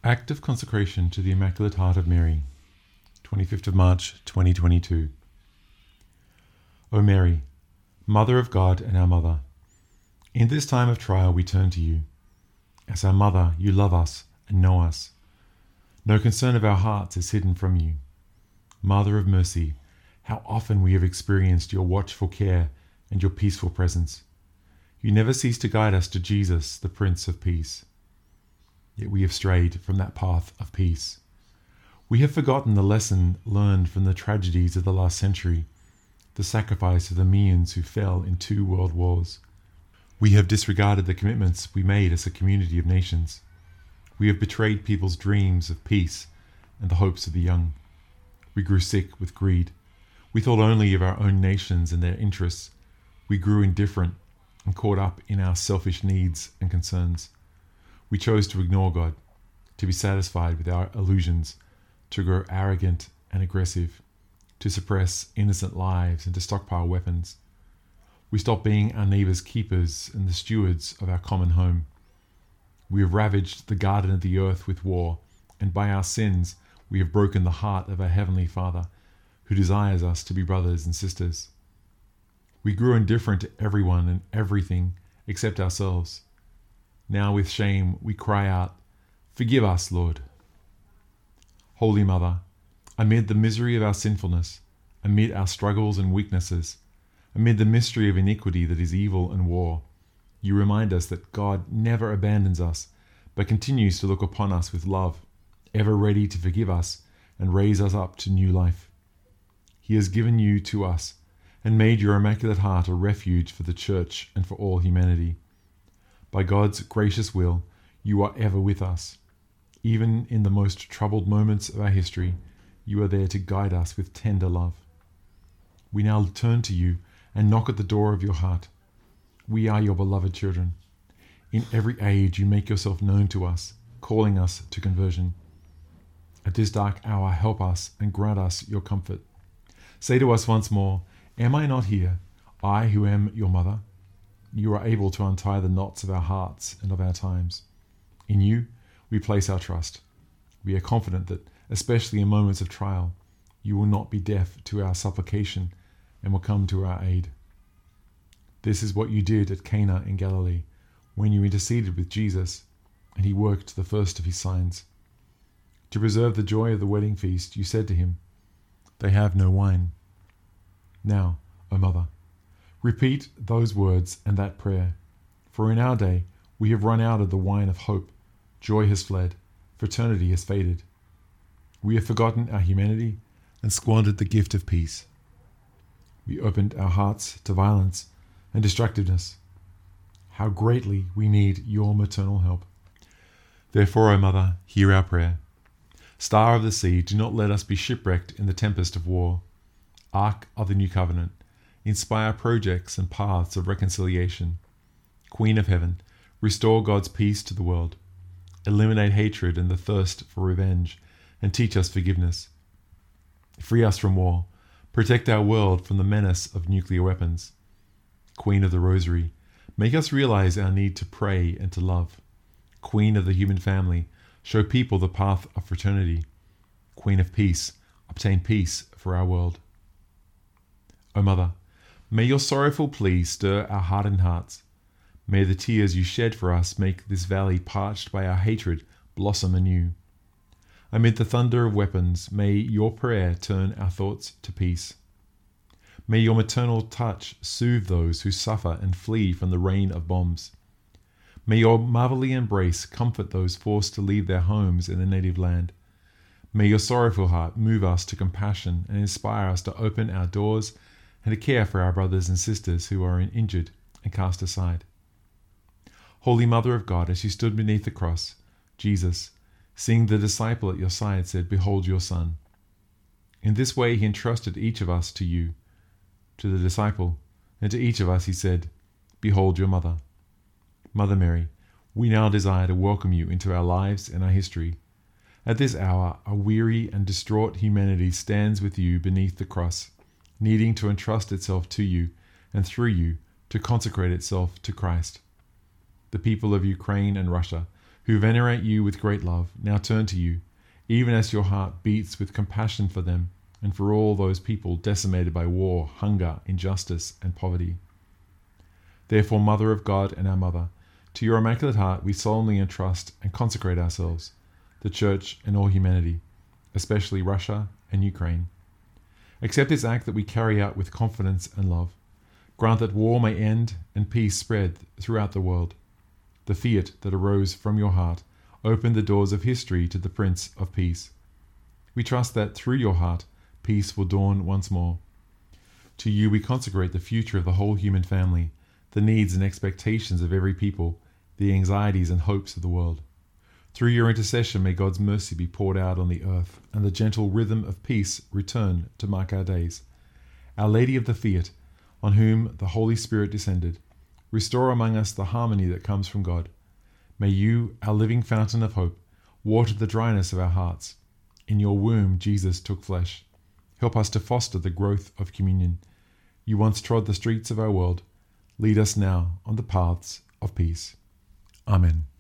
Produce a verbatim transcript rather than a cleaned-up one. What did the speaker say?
Act of Consecration to the Immaculate Heart of Mary, twenty-fifth of March, twenty twenty-two. O Mary, Mother of God and our Mother, in this time of trial we turn to you. As our Mother, you love us and know us. No concern of our hearts is hidden from you. Mother of mercy, how often we have experienced your watchful care and your peaceful presence. You never cease to guide us to Jesus, the Prince of Peace. Yet we have strayed from that path of peace. We have forgotten the lesson learned from the tragedies of the last century, the sacrifice of the millions who fell in two world wars. We have disregarded the commitments we made as a community of nations. We have betrayed people's dreams of peace and the hopes of the young. We grew sick with greed. We thought only of our own nations and their interests. We grew indifferent and caught up in our selfish needs and concerns. We chose to ignore God, to be satisfied with our illusions, to grow arrogant and aggressive, to suppress innocent lives and to stockpile weapons. We stopped being our neighbours' keepers and the stewards of our common home. We have ravaged the garden of the earth with war, and by our sins we have broken the heart of our Heavenly Father, who desires us to be brothers and sisters. We grew indifferent to everyone and everything except ourselves. Now with shame we cry out, "Forgive us, Lord." Holy Mother, amid the misery of our sinfulness, amid our struggles and weaknesses, amid the mystery of iniquity that is evil and war, you remind us that God never abandons us, but continues to look upon us with love, ever ready to forgive us and raise us up to new life. He has given you to us and made your Immaculate Heart a refuge for the Church and for all humanity. By God's gracious will, you are ever with us. Even in the most troubled moments of our history, you are there to guide us with tender love. We now turn to you and knock at the door of your heart. We are your beloved children. In every age you make yourself known to us, calling us to conversion. At this dark hour, help us and grant us your comfort. Say to us once more, "Am I not here, I who am your mother?" You are able to untie the knots of our hearts and of our times. In you, we place our trust. We are confident that, especially in moments of trial, you will not be deaf to our supplication and will come to our aid. This is what you did at Cana in Galilee, when you interceded with Jesus, and he worked the first of his signs. To preserve the joy of the wedding feast, you said to him, "They have no wine." Now, O Mother, repeat those words and that prayer, for in our day we have run out of the wine of hope, joy has fled, fraternity has faded. We have forgotten our humanity and squandered the gift of peace. We opened our hearts to violence and destructiveness. How greatly we need your maternal help. Therefore, O Mother, hear our prayer. Star of the sea, do not let us be shipwrecked in the tempest of war. Ark of the New Covenant, inspire projects and paths of reconciliation. Queen of Heaven, restore God's peace to the world. Eliminate hatred and the thirst for revenge, and teach us forgiveness. Free us from war. Protect our world from the menace of nuclear weapons. Queen of the Rosary, make us realize our need to pray and to love. Queen of the human family, show people the path of fraternity. Queen of Peace, obtain peace for our world. O Mother, may your sorrowful plea stir our hardened hearts. May the tears you shed for us make this valley parched by our hatred blossom anew. Amid the thunder of weapons, may your prayer turn our thoughts to peace. May your maternal touch soothe those who suffer and flee from the rain of bombs. May your motherly embrace comfort those forced to leave their homes in their native land. May your sorrowful heart move us to compassion and inspire us to open our doors and to care for our brothers and sisters who are injured and cast aside. Holy Mother of God, as you stood beneath the cross, Jesus, seeing the disciple at your side, said, "Behold your son." In this way he entrusted each of us to you, to the disciple, and to each of us he said, "Behold your mother." Mother Mary, we now desire to welcome you into our lives and our history. At this hour, a weary and distraught humanity stands with you beneath the cross, needing to entrust itself to you and through you to consecrate itself to Christ. The people of Ukraine and Russia who venerate you with great love, now turn to you, even as your heart beats with compassion for them and for all those people decimated by war, hunger, injustice, and poverty. Therefore, Mother of God and our Mother, to your Immaculate Heart we solemnly entrust and consecrate ourselves, the Church and all humanity, especially Russia and Ukraine. Accept this act that we carry out with confidence and love. Grant that war may end and peace spread throughout the world. The fiat that arose from your heart opened the doors of history to the Prince of Peace. We trust that through your heart, peace will dawn once more. To you we consecrate the future of the whole human family, the needs and expectations of every people, the anxieties and hopes of the world. Through your intercession may God's mercy be poured out on the earth, and the gentle rhythm of peace return to mark our days. Our Lady of the Fiat, on whom the Holy Spirit descended, restore among us the harmony that comes from God. May you, our living fountain of hope, water the dryness of our hearts. In your womb Jesus took flesh. Help us to foster the growth of communion. You once trod the streets of our world. Lead us now on the paths of peace. Amen.